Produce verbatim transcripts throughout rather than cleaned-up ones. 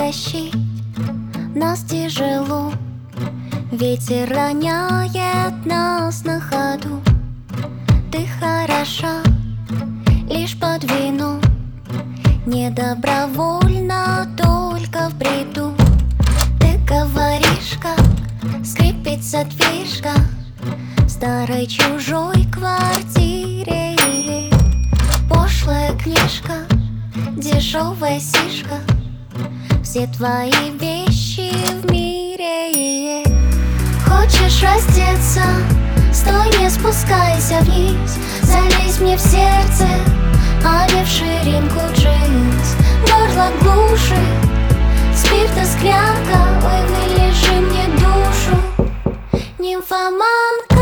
тащить нас тяжело. Ветер роняет нас на ходу. Ты хороша лишь под вину, не добровольно, только в бреду. Ты говоришь, как скрипит задвижка в старой чужой квартире. Пошлая книжка, дешевая сишка, все твои вещи в мире. Хочешь раздеться? Стой, не спускайся вниз. Залезь мне в сердце, а не в ширинку джинс. Горло глушит спирта склянка. Ой, вылежи мне душу, нимфоманка.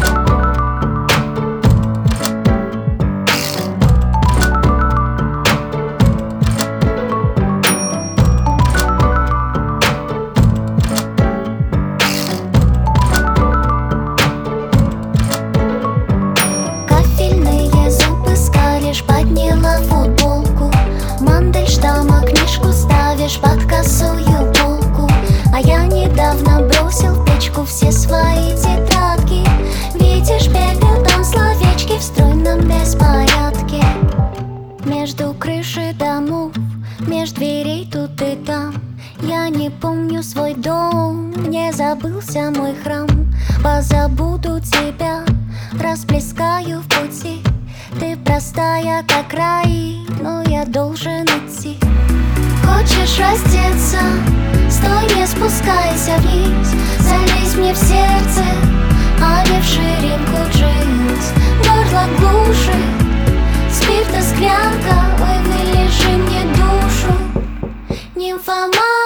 Подняла футболку, Мандельштама книжку ставишь под косую полку. А я недавно бросил в печку все свои тетрадки. Видишь, пепел, там словечки в стройном беспорядке. Между крыши домов, меж дверей тут и там. Я не помню свой дом, не забылся мой храм. Позабуду тебя, расплескаю в пути. Ты простая, как рай, но я должен идти. Хочешь раздеться? Стой, не спускайся вниз. Залезь мне в сердце, а не в ширинку джинс. Горло глушит спирта склянка. Ой, вылежи мне душу, нимфоманка.